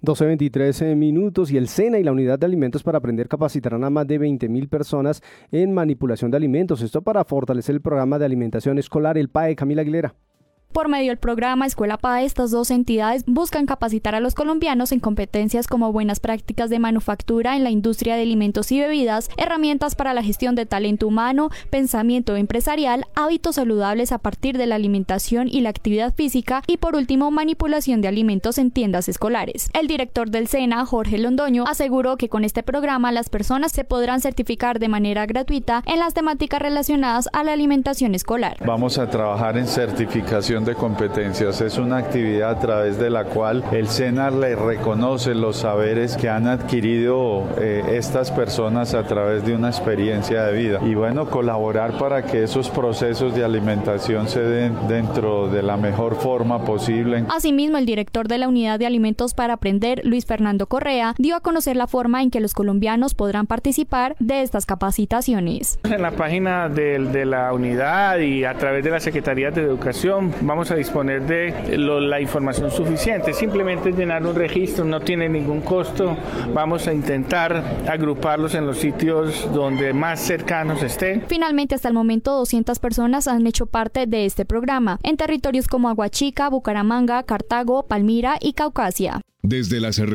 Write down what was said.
12:23 minutos y el SENA y la Unidad de Alimentos para Aprender capacitarán a más de 20.000 personas en manipulación de alimentos. Esto para fortalecer el programa de alimentación escolar, el PAE. Camila Aguilera. Por medio del programa Escuela PAE, estas dos entidades buscan capacitar a los colombianos en competencias como buenas prácticas de manufactura en la industria de alimentos y bebidas, herramientas para la gestión de talento humano, pensamiento empresarial, hábitos saludables a partir de la alimentación y la actividad física y, por último, manipulación de alimentos en tiendas escolares. El director del SENA, Jorge Londoño, aseguró que con este programa las personas se podrán certificar de manera gratuita en las temáticas relacionadas a la alimentación escolar. Vamos a trabajar en certificación de competencias. Es una actividad a través de la cual el SENA le reconoce los saberes que han adquirido estas personas a través de una experiencia de vida. Y bueno, colaborar para que esos procesos de alimentación se den dentro de la mejor forma posible. Asimismo, el director de la Unidad de Alimentos para Aprender, Luis Fernando Correa, dio a conocer la forma en que los colombianos podrán participar de estas capacitaciones. En la página de la unidad y a través de la Secretaría de Educación vamos a disponer de la información suficiente. Simplemente llenar un registro, no tiene ningún costo. Vamos a intentar agruparlos en los sitios donde más cercanos estén. Finalmente, hasta el momento, 200 personas han hecho parte de este programa en territorios como Aguachica, Bucaramanga, Cartago, Palmira y Caucasia. Desde las